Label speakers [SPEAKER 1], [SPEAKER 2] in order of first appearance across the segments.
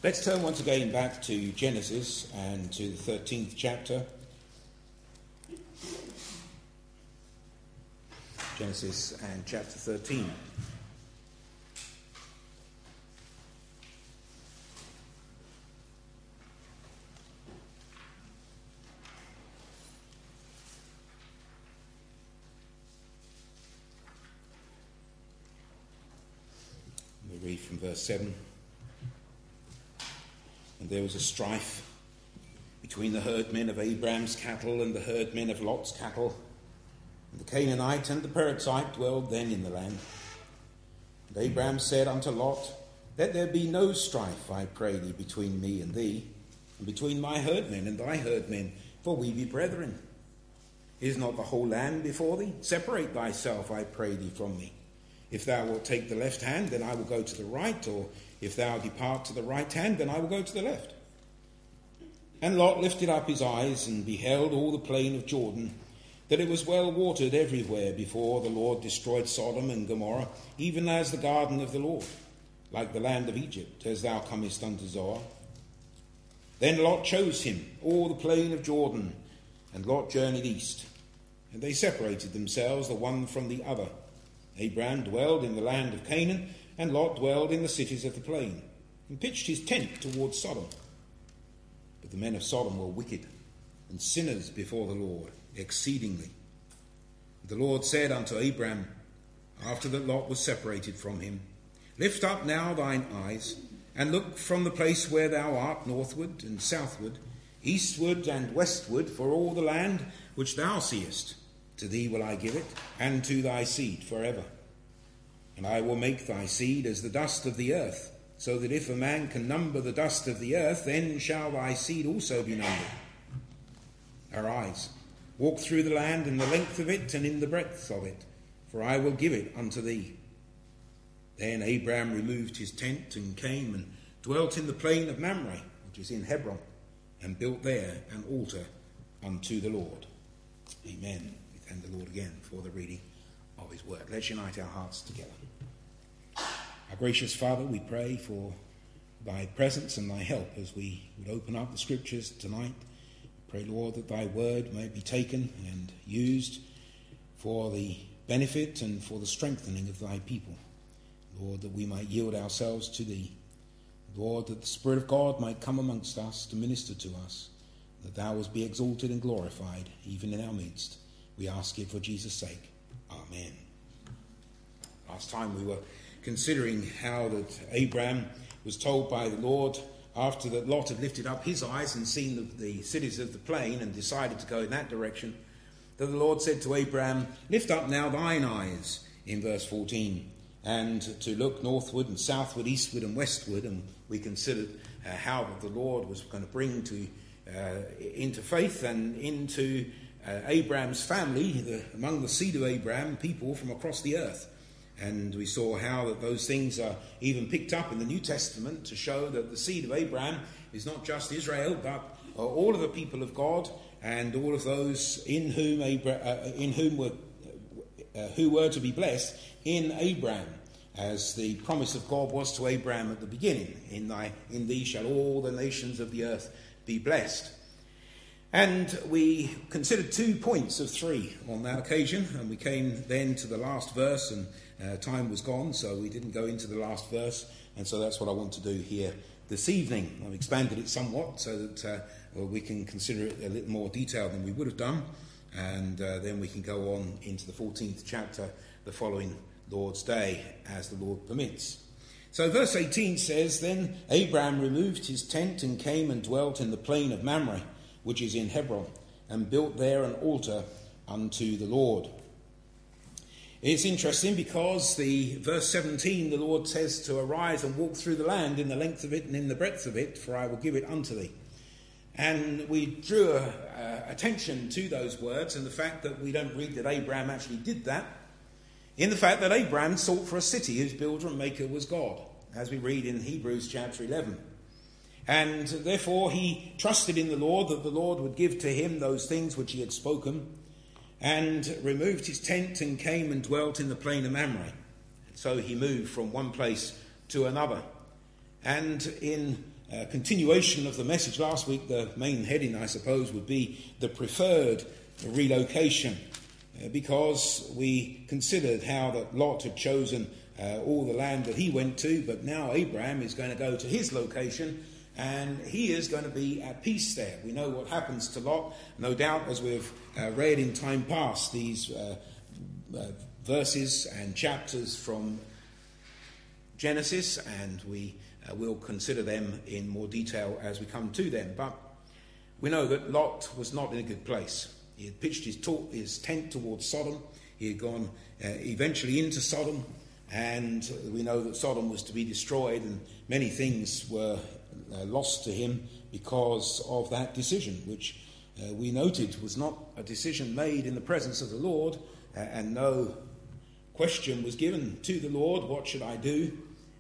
[SPEAKER 1] Let's turn once again back to Genesis and to the 13th chapter. Genesis and chapter 13. We read from verse 7. And there was a strife between the herdmen of Abraham's cattle and the herdmen of Lot's cattle. And the Canaanite and the Perizzite dwelled then in the land. And Abraham said unto Lot, Let there be no strife, I pray thee, between me and thee, and between my herdmen and thy herdmen, for we be brethren. Is not the whole land before thee? Separate thyself, I pray thee, from me. If thou wilt take the left hand, then I will go to the right, or if thou depart to the right hand, then I will go to the left. And Lot lifted up his eyes and beheld all the plain of Jordan, that it was well watered everywhere before the Lord destroyed Sodom and Gomorrah, even as the garden of the Lord, like the land of Egypt, as thou comest unto Zoar. Then Lot chose him all the plain of Jordan, and Lot journeyed east. And they separated themselves the one from the other. Abraham dwelled in the land of Canaan, and Lot dwelled in the cities of the plain, and pitched his tent towards Sodom. But the men of Sodom were wicked, and sinners before the Lord, exceedingly. The Lord said unto Abraham, after that Lot was separated from him, Lift up now thine eyes, and look from the place where thou art northward and southward, eastward and westward, for all the land which thou seest. To thee will I give it, and to thy seed forever. And I will make thy seed as the dust of the earth, so that if a man can number the dust of the earth, then shall thy seed also be numbered. Arise, walk through the land in the length of it and in the breadth of it, for I will give it unto thee. Then Abraham removed his tent and came and dwelt in the plain of Mamre, which is in Hebron, and built there an altar unto the Lord. Amen. We thank the Lord again for the reading of his word. Let's unite our hearts together. Our gracious Father, we pray for thy presence and thy help as we would open up the scriptures tonight. Pray, Lord, that thy word may be taken and used for the benefit and for the strengthening of thy people. Lord, that we might yield ourselves to thee. Lord, that the Spirit of God might come amongst us to minister to us, that thou wouldst be exalted and glorified even in our midst. We ask it for Jesus' sake. Amen. Last time we were considering how that Abraham was told by the Lord, after that Lot had lifted up his eyes and seen the cities of the plain and decided to go in that direction, that the Lord said to Abraham, Lift up now thine eyes, in verse 14, and to look northward and southward, eastward and westward. And we considered how that the Lord was going to bring into faith and into Abraham's family, among the seed of Abraham, people from across the earth. And we saw how that those things are even picked up in the New Testament to show that the seed of Abraham is not just Israel, but all of the people of God and all of those who were to be blessed in Abraham, as the promise of God was to Abraham at the beginning. In thee shall all the nations of the earth be blessed. And we considered 2 points of 3 on that occasion, and we came then to the last verse, and time was gone, so we didn't go into the last verse, and so that's what I want to do here this evening. I've expanded it somewhat so that we can consider it a little more detailed than we would have done, and then we can go on into the 14th chapter the following Lord's Day, as the Lord permits. So verse 18 says, Then Abraham removed his tent and came and dwelt in the plain of Mamre, which is in Hebron, and built there an altar unto the Lord. It's interesting because verse 17, the Lord says to arise and walk through the land in the length of it and in the breadth of it, for I will give it unto thee. And we drew attention to those words and the fact that we don't read that Abraham actually did that, in the fact that Abraham sought for a city whose builder and maker was God, as we read in Hebrews chapter 11. And therefore he trusted in the Lord that the Lord would give to him those things which he had spoken, and removed his tent and came and dwelt in the plain of Mamre. And so he moved from one place to another. And in continuation of the message last week, the main heading, I suppose, would be the preferred relocation, because we considered how that Lot had chosen all the land that he went to, but now Abraham is going to go to his location, and he is going to be at peace there. We know what happens to Lot, no doubt, as we've read in time past, these verses and chapters from Genesis, and we will consider them in more detail as we come to them. But we know that Lot was not in a good place. He had pitched his tent towards Sodom. He had gone eventually into Sodom, and we know that Sodom was to be destroyed, and many things were lost to him because of that decision, which we noted was not a decision made in the presence of the Lord, and no question was given to the Lord, what should I do?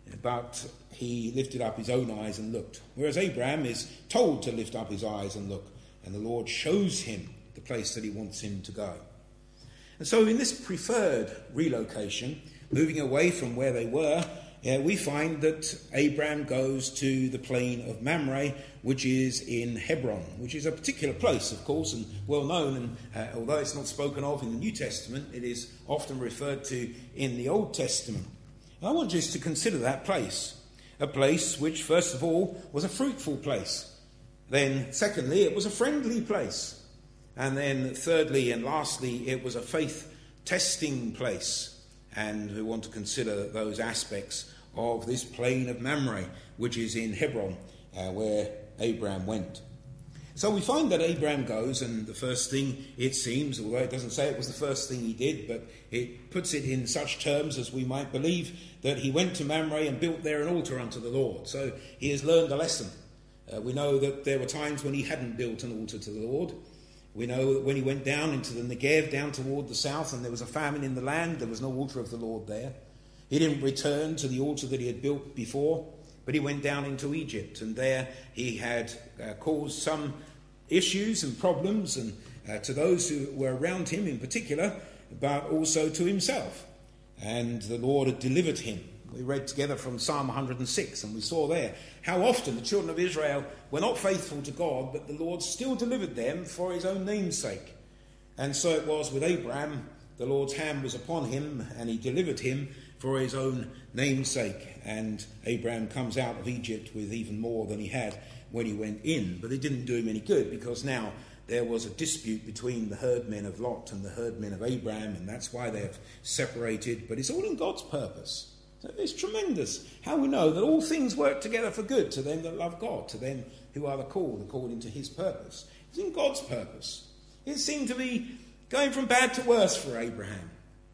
[SPEAKER 1] But he lifted up his own eyes and looked. Whereas Abraham is told to lift up his eyes and look, and the Lord shows him the place that he wants him to go. And so in this preferred relocation, moving away from where they were, we find that Abraham goes to the plain of Mamre, which is in Hebron, which is a particular place, of course, and well known. And although it's not spoken of in the New Testament, it is often referred to in the Old Testament. And I want you to consider that place, a place which, first of all, was a fruitful place. Then, secondly, it was a friendly place. And then, thirdly and lastly, it was a faith-testing place. And we want to consider those aspects of this plain of Mamre, which is in Hebron, where Abraham went. So we find that Abraham goes, and the first thing, it seems, although it doesn't say it was the first thing he did, but it puts it in such terms as we might believe, that he went to Mamre and built there an altar unto the Lord. So he has learned a lesson. We know that there were times when he hadn't built an altar to the Lord. We know that when he went down into the Negev, down toward the south, and there was a famine in the land, there was no altar of the Lord there. He didn't return to the altar that he had built before, but he went down into Egypt, and there he had caused some issues and problems, and to those who were around him in particular, but also to himself. And the Lord had delivered him. We read together from Psalm 106, and we saw there how often the children of Israel were not faithful to God, but the Lord still delivered them for his own name's sake. And so it was with Abraham. The Lord's hand was upon him, and he delivered him for his own name's sake. And Abraham comes out of Egypt with even more than he had when he went in. But it didn't do him any good, because now there was a dispute between the herdmen of Lot and the herdmen of Abraham, and that's why they've separated. But it's all in God's purpose. So it's tremendous how we know that all things work together for good to them that love God, to them who are the called according to his purpose. It's in God's purpose. It seemed to be going from bad to worse for Abraham.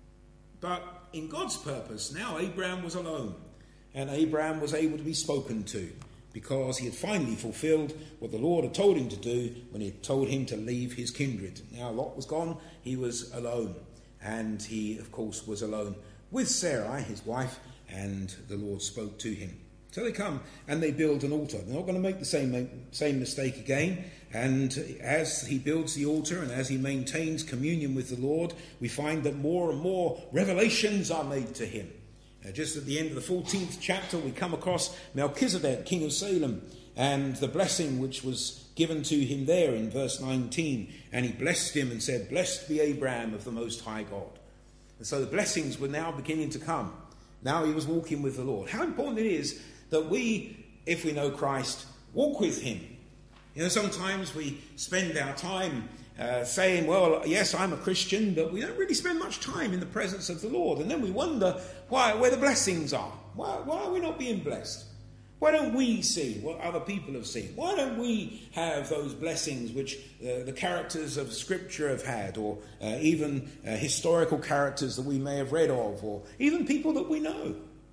[SPEAKER 1] But in God's purpose, now Abraham was alone, and Abraham was able to be spoken to, because he had finally fulfilled what the Lord had told him to do when he had told him to leave his kindred. Now Lot was gone, he was alone, and he, of course, was alone with Sarai, his wife, and the Lord spoke to him. So they come and they build an altar. They're not going to make the same mistake again. And as he builds the altar and as he maintains communion with the Lord, we find that more and more revelations are made to him. Just at the end of the 14th chapter, we come across Melchizedek, king of Salem, and the blessing which was given to him there in verse 19. And he blessed him and said, "Blessed be Abraham of the Most High God." And so the blessings were now beginning to come. Now he was walking with the Lord. How important it is that we, if we know Christ, walk with him. You know, sometimes we spend our time saying, well, yes, I'm a Christian, but we don't really spend much time in the presence of the Lord. And then we wonder where the blessings are. Why are we not being blessed? Why don't we see what other people have seen? Why don't we have those blessings which the characters of Scripture have had, or even historical characters that we may have read of, or even people that we know?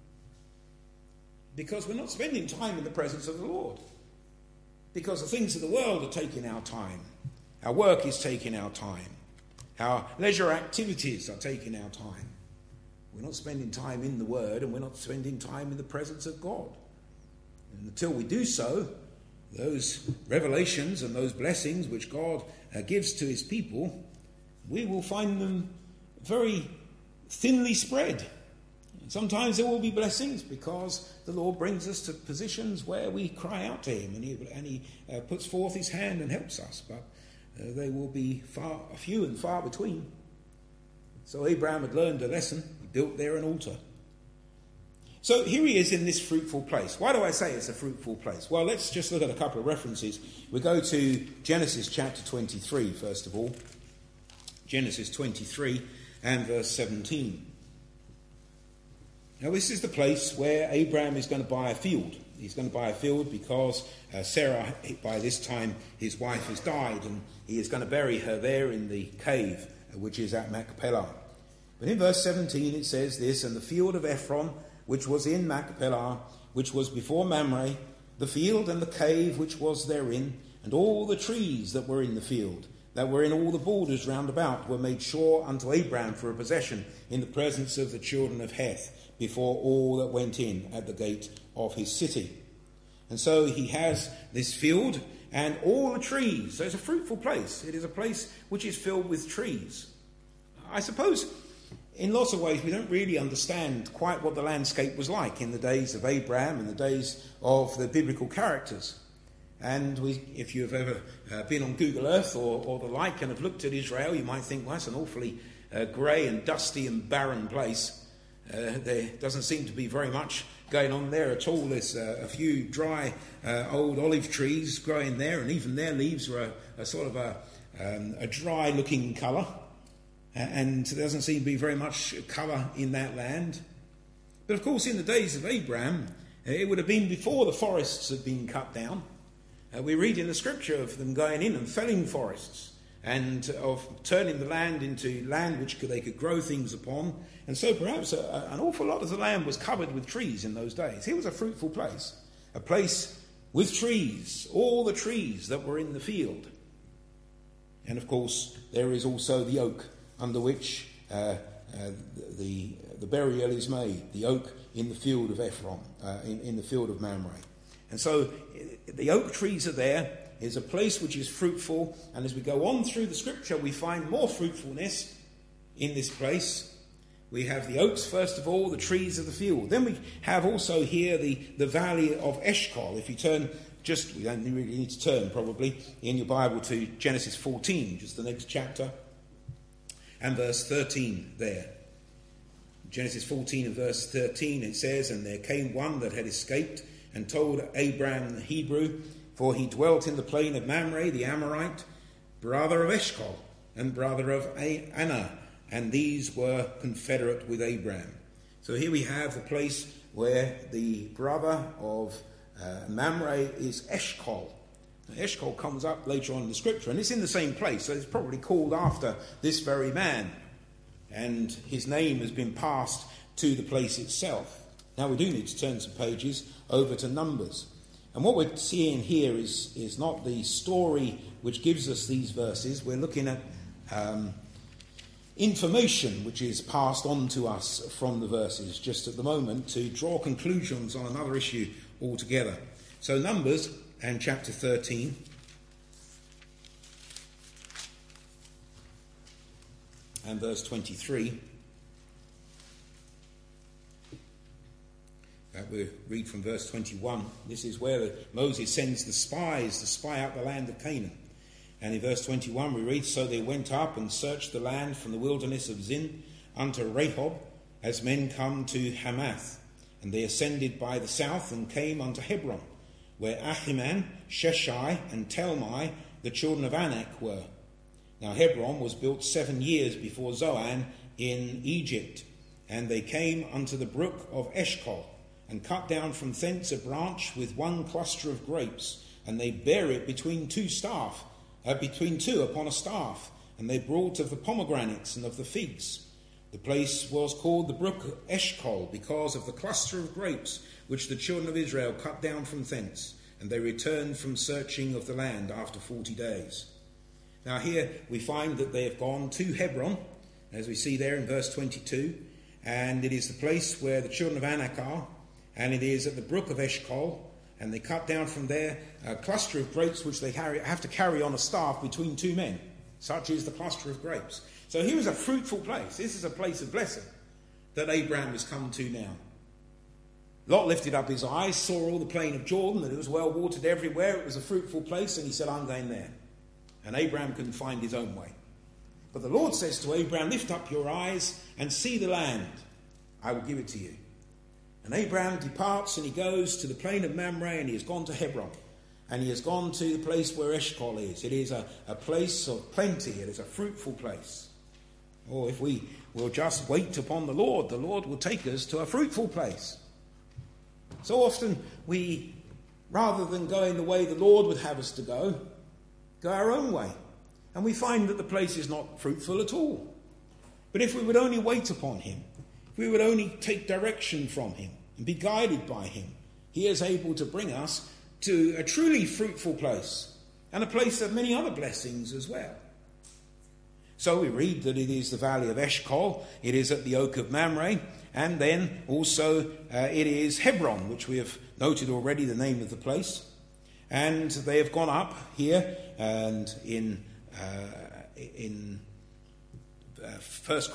[SPEAKER 1] Because we're not spending time in the presence of the Lord. Because the things of the world are taking our time. Our work is taking our time. Our leisure activities are taking our time. We're not spending time in the Word, and we're not spending time in the presence of God. And until we do so, those revelations and those blessings which God gives to his people, we will find them very thinly spread. Sometimes there will be blessings because the Lord brings us to positions where we cry out to him and he puts forth his hand and helps us. But they will be few and far between. So Abraham had learned a lesson. He built there an altar. So here he is in this fruitful place. Why do I say it's a fruitful place? Well, let's just look at a couple of references. We go to Genesis chapter 23, first of all. Genesis 23 and verse 17. Now, this is the place where Abraham is going to buy a field. He's going to buy a field because Sarah, by this time, his wife has died, and he is going to bury her there in the cave, which is at Machpelah. But in verse 17 it says this, and the field of Ephron, which was in Machpelah, which was before Mamre, the field and the cave which was therein, and all the trees that were in the field, that were in all the borders round about, were made sure unto Abraham for a possession in the presence of the children of Heth, before all that went in at the gate of his city. And so he has this field and all the trees. So it's a fruitful place. It is a place which is filled with trees. I suppose in lots of ways we don't really understand quite what the landscape was like in the days of Abraham and the days of the biblical characters. And if you've ever been on Google Earth or the like and have looked at Israel, you might think, well, that's an awfully grey and dusty and barren place. There doesn't seem to be very much going on there at all. There's a few dry old olive trees growing there, and even their leaves are a sort of a dry looking colour, and there doesn't seem to be very much colour in that land. But of course in the days of Abraham, it would have been before the forests had been cut down. We read in the scripture of them going in and felling forests, and of turning the land into land which they could grow things upon. And so perhaps an awful lot of the land was covered with trees in those days. It was a fruitful place, a place with trees, all the trees that were in the field. And of course there is also the oak under which the burial is made, the oak in the field of Ephron, in the field of Mamre. And so the oak trees are there. Is a place which is fruitful, and as we go on through the scripture we find more fruitfulness in this place. We have the oaks first of all, the trees of the field. Then we have also here the valley of Eshcol. If you turn, we don't really need to turn probably in your Bible to Genesis 14, just the next chapter, and verse 13 there. Genesis 14 and verse 13 it says, and there came one that had escaped and told Abraham the Hebrew, for he dwelt in the plain of Mamre, the Amorite, brother of Eshcol, and brother of Anah, and these were confederate with Abraham. So here we have the place where the brother of Mamre is Eshcol. Now, Eshcol comes up later on in the scripture, and it's in the same place, so it's probably called after this very man, and his name has been passed to the place itself. Now we do need to turn some pages over to Numbers. And what we're seeing here is not the story which gives us these verses. We're looking at information which is passed on to us from the verses just at the moment to draw conclusions on another issue altogether. So Numbers and chapter 13. And verse 23. We read from verse 21. This is where Moses sends the spies to spy out the land of Canaan. And in verse 21 we read, so they went up and searched the land from the wilderness of Zin unto Rehob, as men come to Hamath. And they ascended by the south and came unto Hebron, where Ahiman, Sheshai, and Talmai, the children of Anak, were. Now Hebron was built 7 years before Zoan in Egypt. And they came unto the brook of Eshcol, and cut down from thence a branch with one cluster of grapes, and they bare it between two upon a staff, and they brought of the pomegranates and of the figs. The place was called the brook Eshcol, because of the cluster of grapes which the children of Israel cut down from thence, and they returned from searching of the land after 40 days. Now here we find that they have gone to Hebron, as we see there in verse 22, and it is the place where the children of Anak are, and it is at the brook of Eshcol, and they cut down from there a cluster of grapes which they have to carry on a staff between two men. Such is the cluster of grapes. So here is a fruitful place. This is a place of blessing. that Abraham has come to now. Lot lifted up his eyes, saw all the plain of Jordan, that it was well watered everywhere, it was a fruitful place, and he said, I'm going there. And Abraham couldn't find his own way. But the Lord says to Abraham, lift up your eyes and see the land. I will give it to you. And Abraham departs and he goes to the plain of Mamre, and he has gone to Hebron. And he has gone to the place where Eshcol is. It is a place of plenty. It is a fruitful place. Or if we will just wait upon the Lord will take us to a fruitful place. So often we, rather than going the way the Lord would have us to go our own way. And we find that the place is not fruitful at all. But if we would only wait upon him, if we would only take direction from him and be guided by him, he is able to bring us to a truly fruitful place, and a place of many other blessings as well. So we read that it is the valley of Eshcol, it is at the oak of Mamre, and then also it is Hebron, which we have noted already the name of the place. And they have gone up here, and in Numbers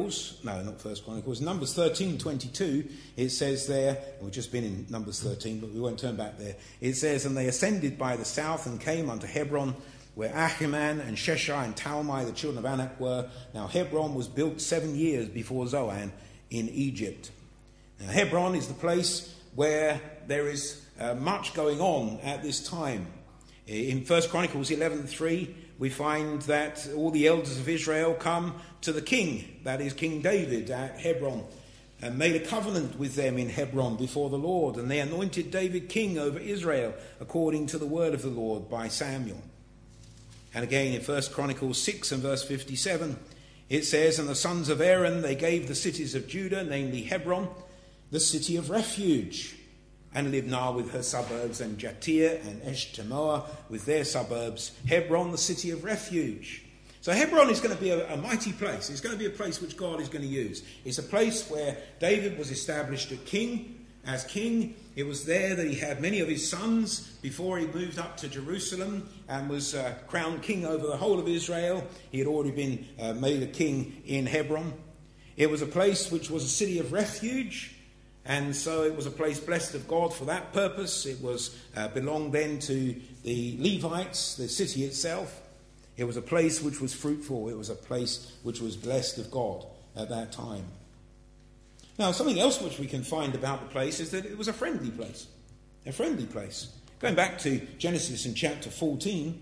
[SPEAKER 1] 13:22, it says there, we've just been in Numbers 13, but we won't turn back there. It says, and they ascended by the south and came unto Hebron, where Ahiman and Sheshai and Talmai, the children of Anak, were. Now Hebron was built 7 years before Zoan in Egypt. Now Hebron is the place where there is much going on at this time. In 1 Chronicles 11:3, we find that all the elders of Israel come to the king, that is King David, at Hebron, and made a covenant with them in Hebron before the Lord, and they anointed David king over Israel according to the word of the Lord by Samuel. And again in 1 Chronicles 6 and verse 57, it says, and the sons of Aaron, they gave the cities of Judah, namely Hebron, the city of refuge, and Libnah with her suburbs, and Jattir and Eshtemoa with their suburbs, Hebron, the city of refuge. So Hebron is going to be a mighty place. It's going to be a place which God is going to use. It's a place where David was established as king. It was there that he had many of his sons before he moved up to Jerusalem and was crowned king over the whole of Israel. He had already been made a king in Hebron. It was a place which was a city of refuge. And so it was a place blessed of God for that purpose. It was belonged then to the Levites, the city itself. It was a place which was fruitful. It was a place which was blessed of God at that time. Now, something else which we can find about the place is that it was a friendly place. A friendly place. Going back to Genesis in chapter 14.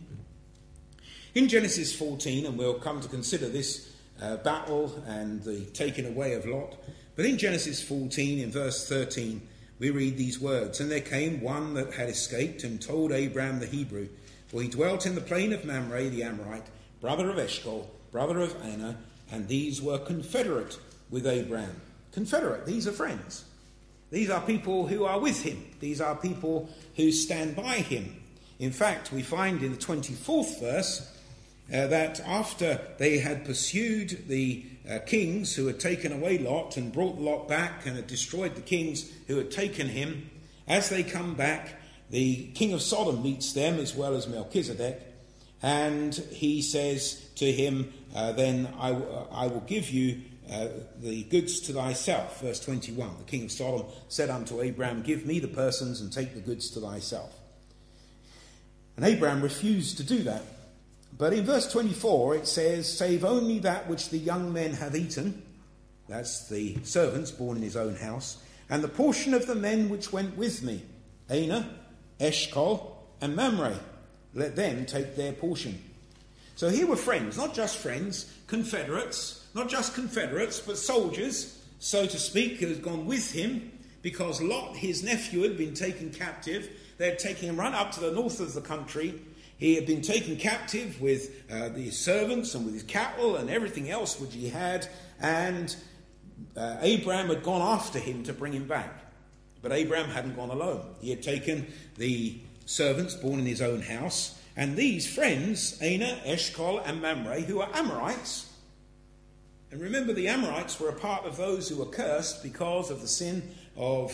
[SPEAKER 1] In Genesis 14, and we'll come to consider this battle and the taking away of Lot. But in Genesis 14, in verse 13, we read these words, and there came one that had escaped and told Abraham the Hebrew, for he dwelt in the plain of Mamre the Amorite, brother of Eshcol, brother of Anna, and these were confederate with Abraham. Confederate, these are friends. These are people who are with him. These are people who stand by him. In fact, we find in the 24th verse that after they had pursued the kings who had taken away Lot and brought Lot back and had destroyed the kings who had taken him, as they come back, the king of Sodom meets them as well as Melchizedek, and he says to him, then I will give you the goods to thyself. Verse 21, the king of Sodom said unto Abraham, give me the persons and take the goods to thyself. And Abraham refused to do that. But in verse 24 it says, save only that which the young men have eaten, that's the servants born in his own house, and the portion of the men which went with me, Anah, Eshcol, and Mamre, let them take their portion. So here were friends, not just friends, confederates, not just confederates, but soldiers, so to speak, who had gone with him, because Lot, his nephew, had been taken captive. They had taken him right up to the north of the country. He had been taken captive with the servants and with his cattle and everything else which he had, and Abraham had gone after him to bring him back. But Abraham hadn't gone alone. He had taken the servants born in his own house, and these friends, Anah, Eshcol, and Mamre, who are Amorites. And remember, the Amorites were a part of those who were cursed because of the sin of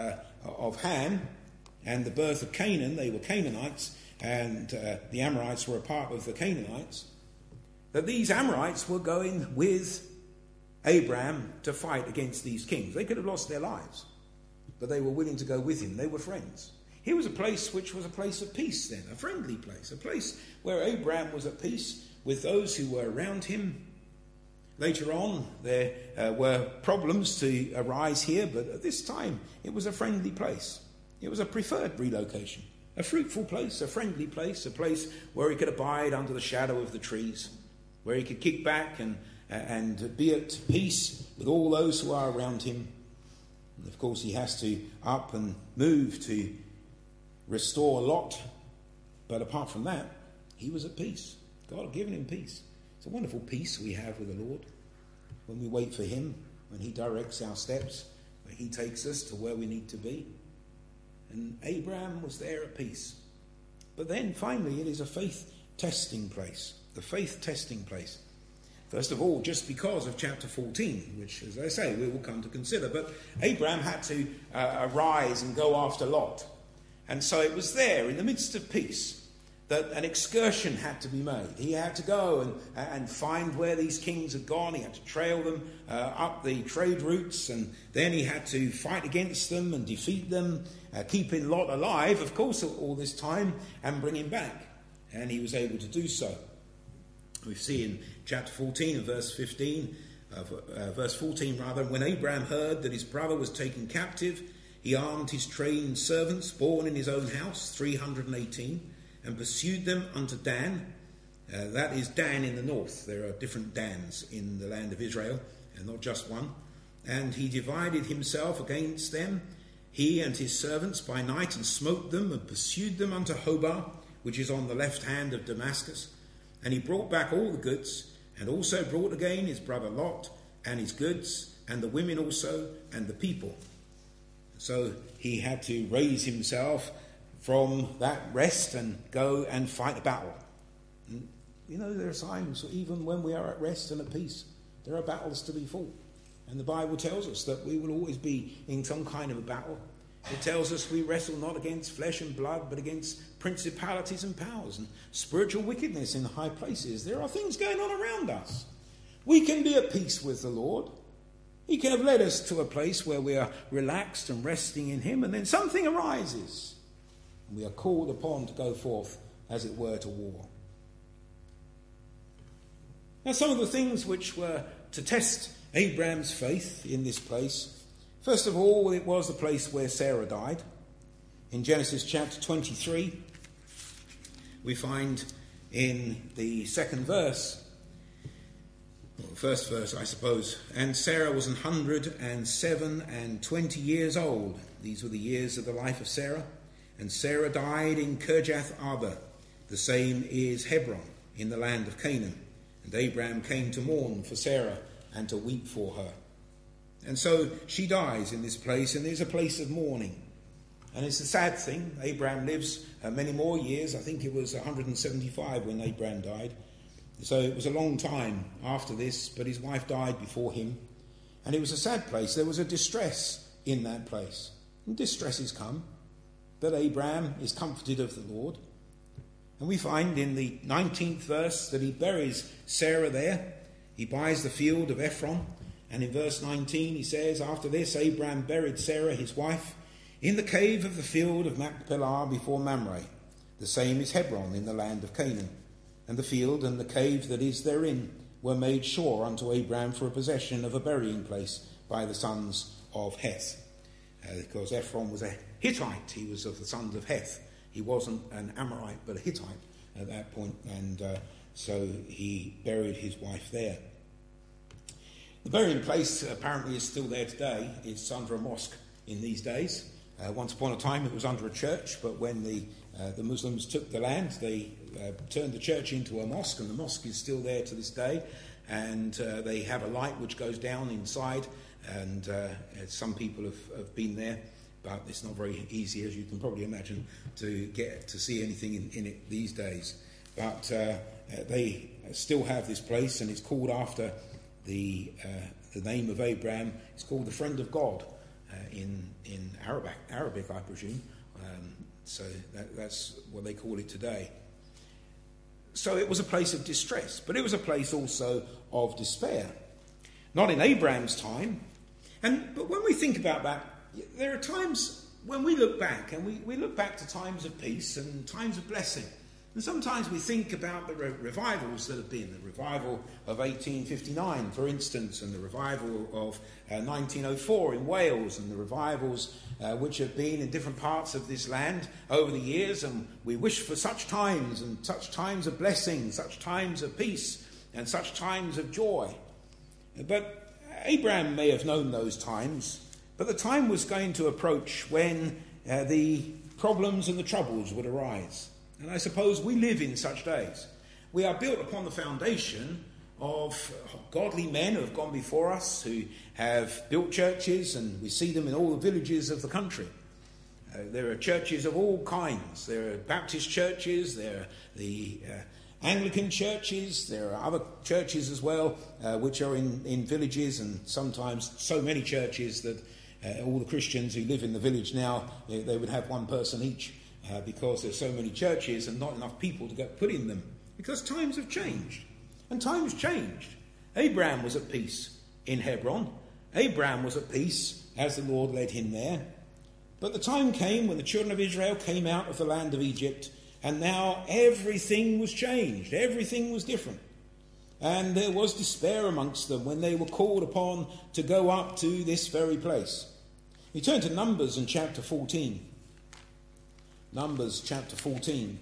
[SPEAKER 1] Ham and the birth of Canaan. They were Canaanites. And the Amorites were a part of the Canaanites, that these Amorites were going with Abraham to fight against these kings. They could have lost their lives, but they were willing to go with him. They were friends. Here was a place which was a place of peace then, a friendly place, a place where Abraham was at peace with those who were around him. Later on, there were problems to arise here, but at this time, it was a friendly place. It was a preferred relocation, a fruitful place, a friendly place, a place where he could abide under the shadow of the trees, where he could kick back and be at peace with all those who are around him. And of course, he has to up and move to restore Lot, but apart from that, he was at peace. God had given him peace. It's a wonderful peace we have with the Lord when we wait for him, when he directs our steps, when he takes us to where we need to be. And Abraham was there at peace. But then finally it is a faith testing place, the faith testing place. First of all, just because of chapter 14, which, as I say, we will come to consider. But Abraham had to arise and go after Lot. And so it was there, in the midst of peace, that an excursion had to be made. He had to go and find where these kings had gone. He had to trail them up the trade routes, and then he had to fight against them and defeat them, keeping Lot alive, of course, all this time, and bring him back. And he was able to do so. We see in chapter 14 and verse 14, when Abraham heard that his brother was taken captive, he armed his trained servants, born in his own house, 318, and pursued them unto Dan. That is Dan in the north. There are different Dans in the land of Israel, and not just one. And he divided himself against them, he and his servants, by night, and smote them, and pursued them unto Hobah, which is on the left hand of Damascus. And he brought back all the goods, and also brought again his brother Lot, and his goods, and the women also, and the people. So he had to raise himself from that rest and go and fight a battle. And, there are times, even when we are at rest and at peace, there are battles to be fought. And the Bible tells us that we will always be in some kind of a battle. It tells us we wrestle not against flesh and blood, but against principalities and powers and spiritual wickedness in high places. There are things going on around us. We can be at peace with the Lord. He can have led us to a place where we are relaxed and resting in him, and then something arises, and we are called upon to go forth, as it were, to war. Now, some of the things which were to test Abraham's faith in this place, first of all, it was the place where Sarah died. In Genesis chapter 23, we find in the second verse, well, the first verse, I suppose, and Sarah was 107 and 20 years old. These were the years of the life of Sarah. And Sarah died in Kirjath Arba. The same is Hebron, in the land of Canaan. And Abraham came to mourn for Sarah and to weep for her. And so she dies in this place, and there's a place of mourning. And it's a sad thing. Abraham lives many more years. I think it was 175 when Abraham died. So it was a long time after this, but his wife died before him. And it was a sad place. There was a distress in that place. And distresses come, but Abraham is comforted of the Lord. And we find in the 19th verse that he buries Sarah there. He buys the field of Ephron. And in verse 19 he says, after this Abraham buried Sarah his wife in the cave of the field of Machpelah before Mamre. The same is Hebron in the land of Canaan. And the field and the cave that is therein were made sure unto Abraham for a possession of a burying place by the sons of Heth. Because Ephron was a Hittite. He was of the sons of Heth. He wasn't an Amorite, but a Hittite at that point. And so he buried his wife there. The burying place apparently is still there today. It's under a mosque in these days. Once upon a time it was under a church, but when the Muslims took the land, they turned the church into a mosque, and the mosque is still there to this day. And they have a light which goes down inside, and some people have been there, but it's not very easy, as you can probably imagine, to get to see anything in it these days. But they still have this place, and it's called after the name of Abraham. It's called the Friend of God in Arabic, I presume. So that's what they call it today. So it was a place of distress, but it was a place also of despair. not in Abraham's time. But when we think about that, there are times when we look back, and we look back to times of peace and times of blessing. And sometimes we think about the revivals that have been, the revival of 1859, for instance, and the revival of 1904 in Wales, and the revivals which have been in different parts of this land over the years. And we wish for such times, and such times of blessing, such times of peace, and such times of joy. But Abraham may have known those times, but the time was going to approach when the problems and the troubles would arise. And I suppose we live in such days. We are built upon the foundation of godly men who have gone before us, who have built churches, and we see them in all the villages of the country. There are churches of all kinds. There are Baptist churches, there are the Anglican churches, there are other churches as well, which are in villages, and sometimes so many churches that all the Christians who live in the village now, they would have one person each. Because there's so many churches and not enough people to get put in them. Because times have changed. And times changed. Abraham was at peace in Hebron. Abraham was at peace as the Lord led him there. But the time came when the children of Israel came out of the land of Egypt, and now everything was changed. Everything was different. And there was despair amongst them when they were called upon to go up to this very place. We turn to Numbers in chapter 14. Numbers chapter 14.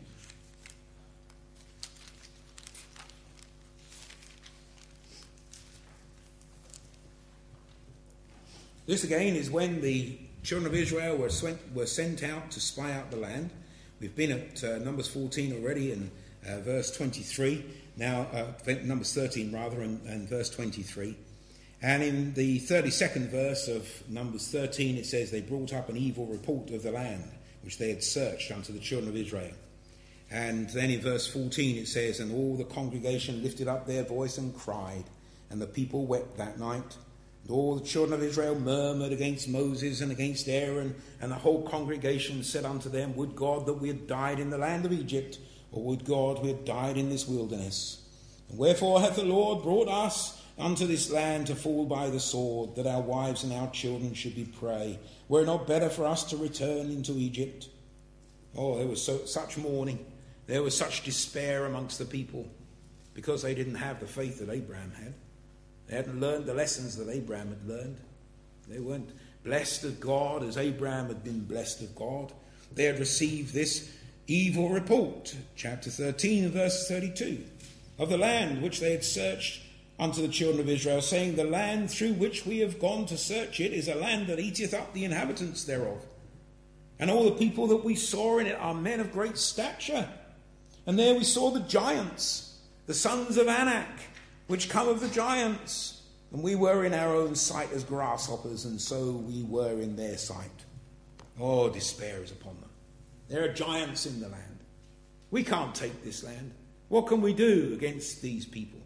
[SPEAKER 1] This again is when the children of Israel were sent out to spy out the land. We've been at Numbers 14 already in verse 23. Now, Numbers 13 rather, and verse 23. And in the 32nd verse of Numbers 13 it says, they brought up an evil report of the land, which they had searched unto the children of Israel. And then in verse 14 it says, and all the congregation lifted up their voice and cried, and the people wept that night. And all the children of Israel murmured against Moses and against Aaron, and the whole congregation said unto them, would God that we had died in the land of Egypt, or would God we had died in this wilderness? And wherefore hath the Lord brought us unto this land to fall by the sword, that our wives and our children should be prey? Were it not better for us to return into Egypt? Oh, there was such mourning. There was such despair amongst the people, because they didn't have the faith that Abraham had. They hadn't learned the lessons that Abraham had learned. They weren't blessed of God as Abraham had been blessed of God. They had received this evil report, chapter 13 and verse 32, of the land which they had searched unto the children of Israel, saying, the land through which we have gone to search it is a land that eateth up the inhabitants thereof. And all the people that we saw in it are men of great stature. And there we saw the giants, the sons of Anak, which come of the giants. And we were in our own sight as grasshoppers, and so we were in their sight. Oh, despair is upon them. There are giants in the land. We can't take this land. What can we do against these people?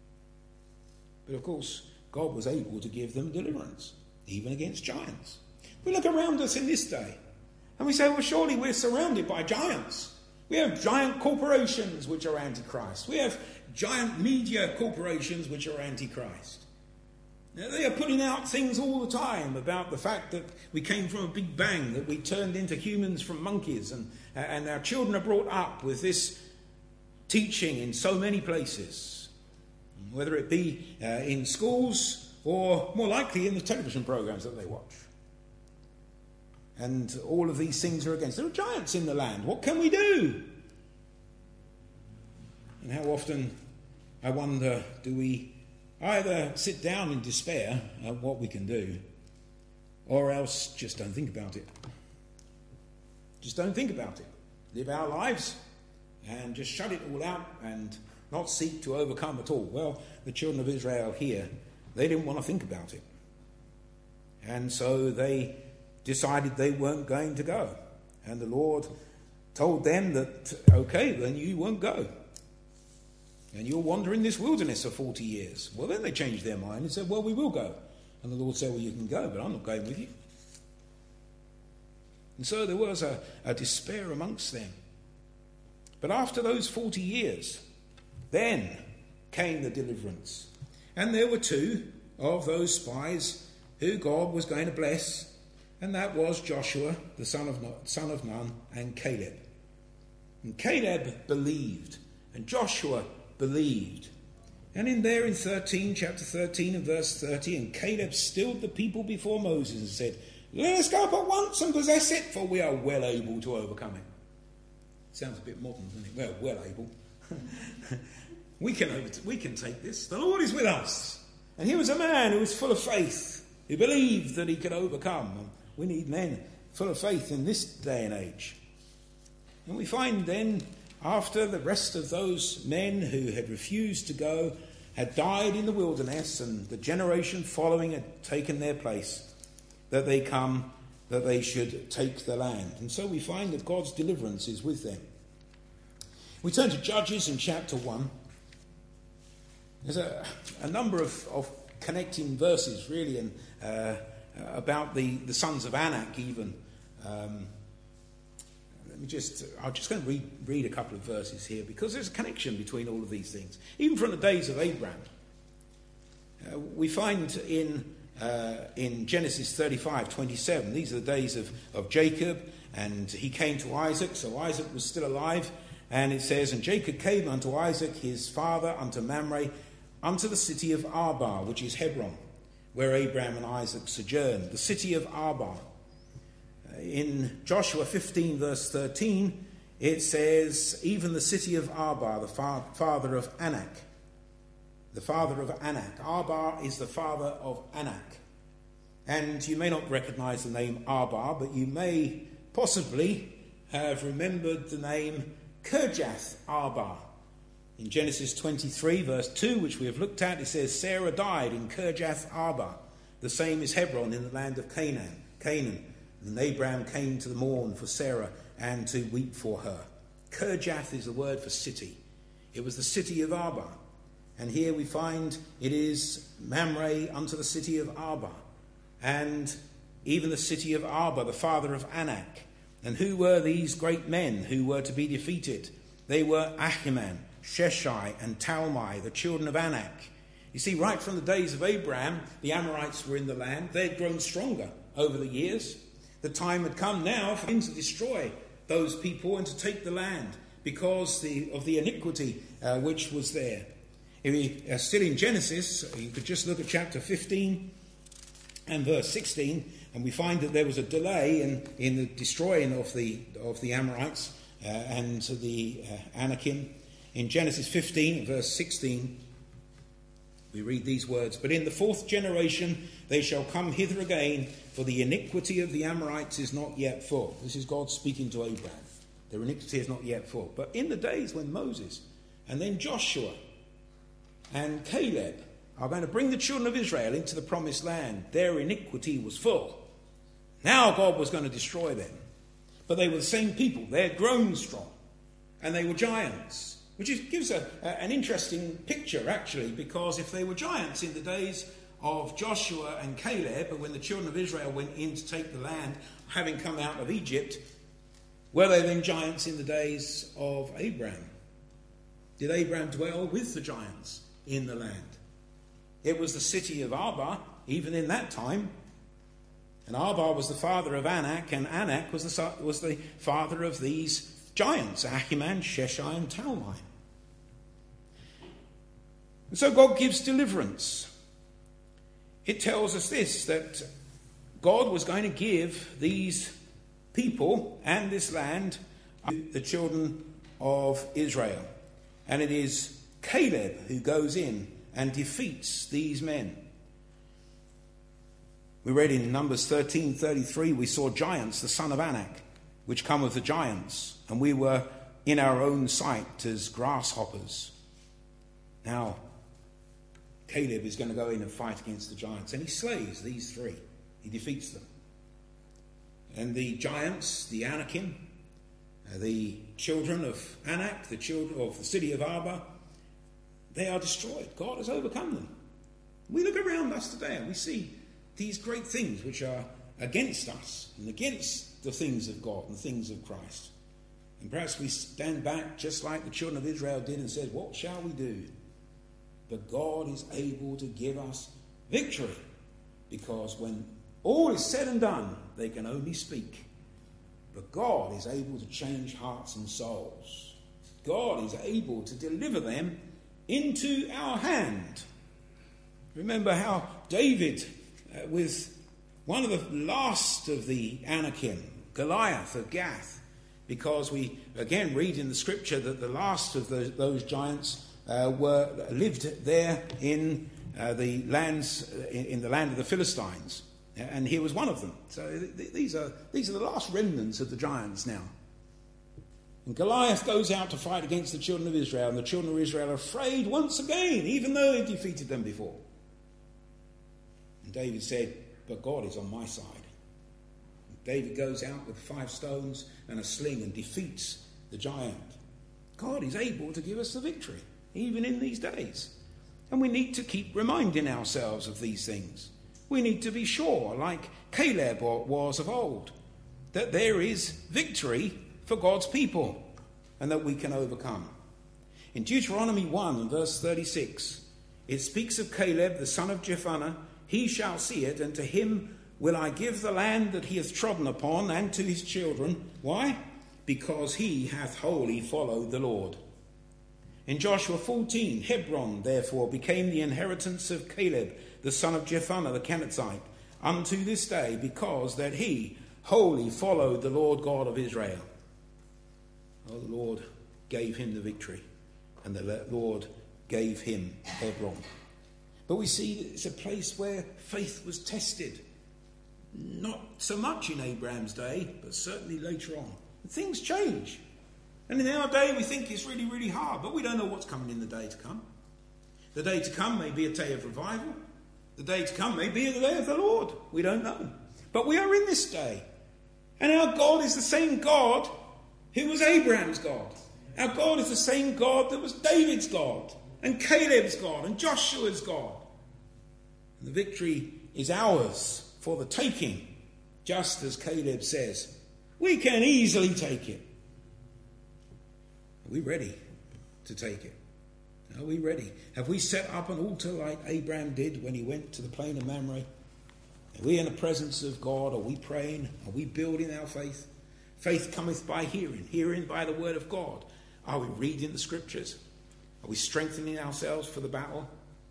[SPEAKER 1] But of course, God was able to give them deliverance, even against giants. We look around us in this day, and we say, well, surely we're surrounded by giants. We have giant corporations which are antichrist. We have giant media corporations which are antichrist. Now, they are putting out things all the time about the fact that we came from a big bang, that we turned into humans from monkeys, and our children are brought up with this teaching in so many places. Whether it be in schools or more likely in the television programs that they watch. And all of these things are against. There are giants in the land. What can we do? And how often, I wonder, do we either sit down in despair at what we can do, or else just don't think about it. Just don't think about it. Live our lives and just shut it all out and not seek to overcome at all. Well, the children of Israel here, they didn't want to think about it. And so they decided they weren't going to go. And the Lord told them that, okay, then you won't go. And you'll wander in this wilderness for 40 years. Well, then they changed their mind and said, well, we will go. And the Lord said, well, you can go, but I'm not going with you. And so there was a despair amongst them. But after those 40 years, then came the deliverance. And there were two of those spies who God was going to bless, and that was Joshua, the son of Nun, and Caleb. And Caleb believed, and Joshua believed. And in chapter 13 and verse 30, and Caleb stilled the people before Moses and said, "Let us go up at once and possess it, for we are well able to overcome it." Sounds a bit modern, doesn't it? Well able. We can take this. The Lord is with us. And here was a man who was full of faith, who believed that he could overcome. And we need men full of faith in this day and age. And we find then, after the rest of those men who had refused to go had died in the wilderness, and the generation following had taken their place, that they should take the land. And so we find that God's deliverance is with them. We turn to Judges in chapter 1. There's a number of connecting verses, really, and about the sons of Anak even. I'm just going to read a couple of verses here, because there's a connection between all of these things. Even from the days of Abraham. We find in Genesis 35:27, these are the days of Jacob, and he came to Isaac, so Isaac was still alive, and it says, "And Jacob came unto Isaac his father, unto Mamre, unto the city of Arba, which is Hebron, where Abraham and Isaac sojourned," the city of Arba. In Joshua 15 verse 13, it says, "Even the city of Arba, the father of Anak." The father of Anak. Arba is the father of Anak. And you may not recognize the name Arba, but you may possibly have remembered the name Kirjath Arba. In Genesis 23 verse 2, which we have looked at, it says, "Sarah died in Kirjath Arba. The same is Hebron in the land of Canaan. And Abraham came to mourn for Sarah and to weep for her." Kirjath is the word for city. It was the city of Arba. And here we find it is Mamre unto the city of Arba. And even the city of Arba, the father of Anak. And who were these great men who were to be defeated? They were Ahiman, Sheshai, and Talmai, the children of Anak. You see, right from the days of Abraham, the Amorites were in the land. They had grown stronger over the years. The time had come now for him to destroy those people and to take the land because of the iniquity which was there. If we are still in Genesis, you could just look at chapter 15 and verse 16, and we find that there was a delay in the destroying of the Amorites and the Anakim. In Genesis 15 verse 16, we read these words, "But in the fourth generation they shall come hither again, for the iniquity of the Amorites is not yet full." This is God speaking to Abraham. Their iniquity is not yet full. But in the days when Moses and then Joshua and Caleb are going to bring the children of Israel into the promised land, their iniquity was full. Now God was going to destroy them. But they were the same people. They had grown strong. And they were giants. Which gives an interesting picture, actually, because if they were giants in the days of Joshua and Caleb, and when the children of Israel went in to take the land, having come out of Egypt, were they then giants in the days of Abraham? Did Abraham dwell with the giants in the land? It was the city of Arba, even in that time. And Arba was the father of Anak, and Anak was the father of these giants, Ahiman, Sheshai, and Talmai. And so God gives deliverance. It tells us this, that God was going to give these people and this land to the children of Israel. And it is Caleb who goes in and defeats these men. We read in Numbers 13:33, we saw giants, the son of Anak, which come of the giants, and we were in our own sight as grasshoppers. Now, Caleb is going to go in and fight against the giants, and he slays these three. He defeats them. And the giants, the Anakim, the children of Anak, the children of the city of Arba, they are destroyed. God has overcome them. We look around us today and we see these great things which are against us and against the things of God and the things of Christ. And perhaps we stand back just like the children of Israel did and said, what shall we do? But God is able to give us victory, because when all is said and done, they can only speak. But God is able to change hearts and souls. God is able to deliver them into our hand. Remember how David, with one of the last of the Anakim, Goliath of Gath, because we again read in the scripture that the last of those giants lived there in the lands in the land of the Philistines, and he was one of them. So these are the last remnants of the giants now. And Goliath goes out to fight against the children of Israel, and the children of Israel are afraid once again, even though they defeated them before. And David said, "But God is on my side." And David goes out with 5 stones and a sling and defeats the giant. God is able to give us the victory, even in these days. And we need to keep reminding ourselves of these things. We need to be sure, like Caleb was of old, that there is victory for God's people and that we can overcome. In Deuteronomy 1 and verse 36, it speaks of Caleb, the son of Jephunneh. "He shall see it, and to him will I give the land that he hath trodden upon, and to his children." Why? Because he hath wholly followed the Lord. In Joshua 14, Hebron therefore became the inheritance of Caleb, the son of Jephunneh the Kenizzite, unto this day, because that he wholly followed the Lord God of Israel. Oh, the Lord gave him the victory, and the Lord gave him Hebron. But we see that it's a place where faith was tested. Not so much in Abraham's day, but certainly later on. And things change. And in our day we think it's really, really hard, but we don't know what's coming in the day to come. The day to come may be a day of revival. The day to come may be the day of the Lord. We don't know. But we are in this day. And our God is the same God who was Abraham's God. Our God is the same God that was David's God, and Caleb's God, and Joshua's God. And the victory is ours for the taking, just as Caleb says. We can easily take it. Are we ready to take it? Are we ready? Have we set up an altar like Abraham did when he went to the plain of Mamre? Are we in the presence of God? Are we praying? Are we building our faith? Faith cometh by hearing, hearing by the word of God. Are we reading the scriptures? Are we strengthening ourselves for the battle?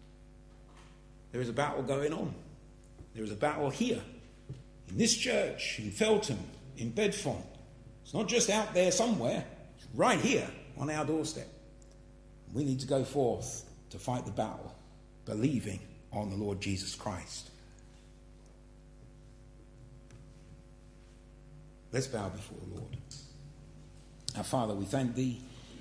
[SPEAKER 1] There is a battle going on. There is a battle here, in this church, in Feltham, in Bedfont. It's not just out there somewhere. It's right here on our doorstep. We need to go forth to fight the battle, believing on the Lord Jesus Christ. Let's bow before the Lord. Our Father, we thank Thee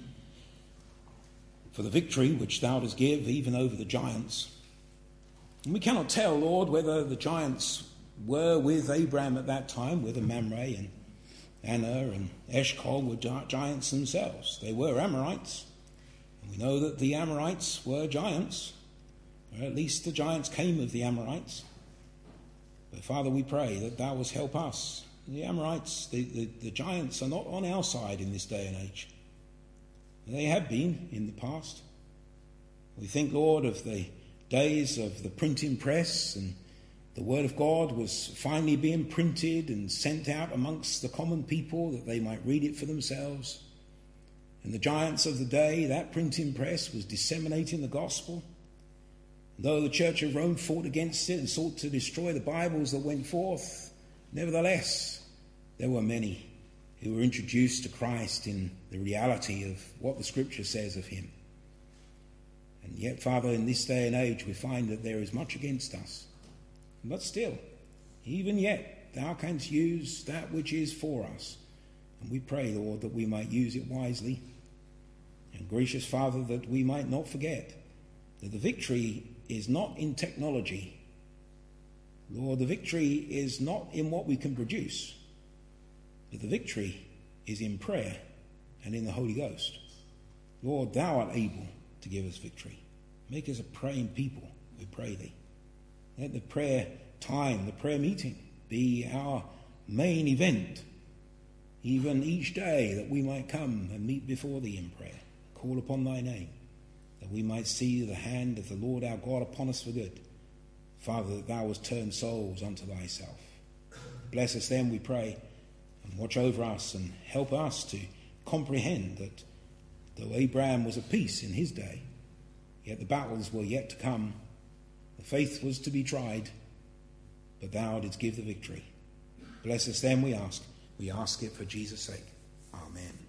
[SPEAKER 1] for the victory which Thou dost give even over the giants. And we cannot tell, Lord, whether the giants were with Abraham at that time, whether Mamre and Aner and Eshcol were giants themselves. They were Amorites. And we know that the Amorites were giants, or at least the giants came of the Amorites. But Father, we pray that Thou wouldst help us. The Amorites, the giants are not on our side in this day and age. They have been in the past. We think, Lord, of the days of the printing press, and the word of God was finally being printed and sent out amongst the common people that they might read it for themselves. And the giants of the day, that printing press was disseminating the gospel. Though the Church of Rome fought against it and sought to destroy the Bibles that went forth, nevertheless, there were many who were introduced to Christ in the reality of what the Scripture says of him. And yet, Father, in this day and age, we find that there is much against us. But still, even yet, Thou canst use that which is for us. And we pray, Lord, that we might use it wisely. And gracious Father, that we might not forget that the victory is not in technology. Lord, the victory is not in what we can produce, but the victory is in prayer and in the Holy Ghost. Lord, Thou art able to give us victory. Make us a praying people, we pray Thee. Let the prayer time, the prayer meeting, be our main event, even each day, that we might come and meet before Thee in prayer, call upon Thy name, that we might see the hand of the Lord our God upon us for good. Father, that thou hast turned souls unto thyself. Bless us then, we pray, and watch over us and help us to comprehend that though Abraham was at peace in his day, yet the battles were yet to come, the faith was to be tried, but thou didst give the victory. Bless us then, we ask. We ask it for Jesus' sake. Amen.